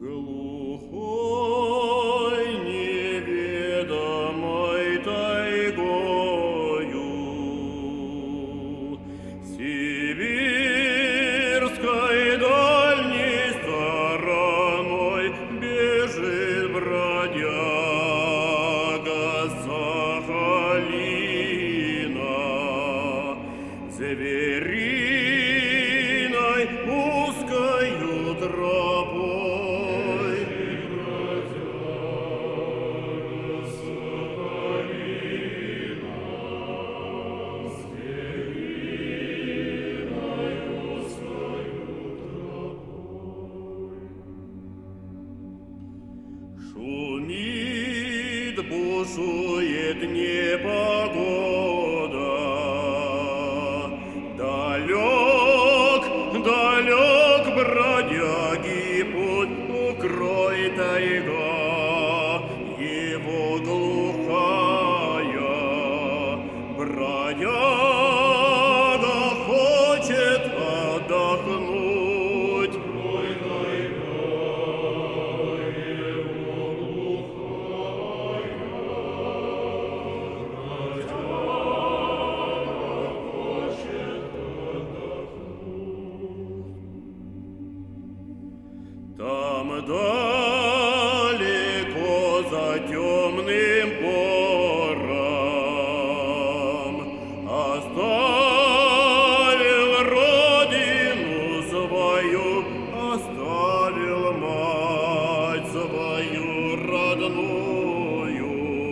Глухой неведомой тайгою, сибирской дальней стороной бежит бродяга Сахалина, звериной узкою тропой. Шумит, бушует непогода, далек, далек бродяги путь, укрой тайга его глухая. Бродяга хочет отдохнуть. Там далеко за темным бором оставил родину свою, оставил мать свою родную,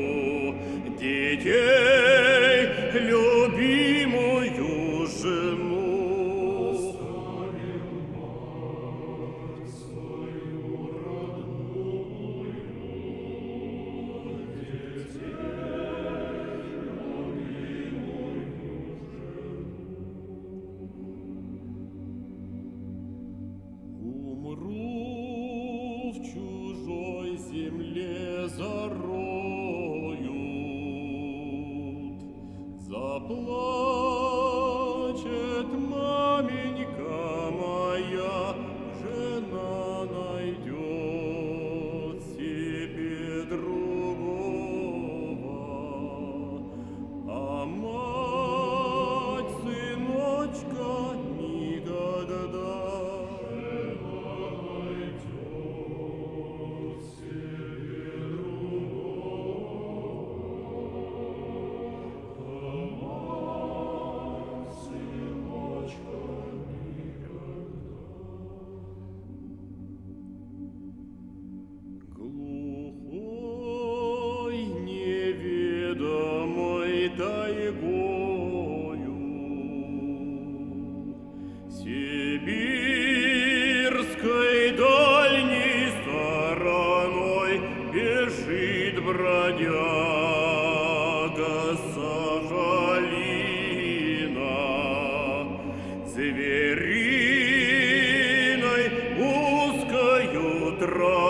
детей любимую жену. Умру в чужой земле зароют, заплачет маменька моя, жена найдет себе другого, а мать сыночка никогда. Глухой неведомой тайгою, сибирской дальней стороной бежит бродяга Сахалина, звериной узкою тропой.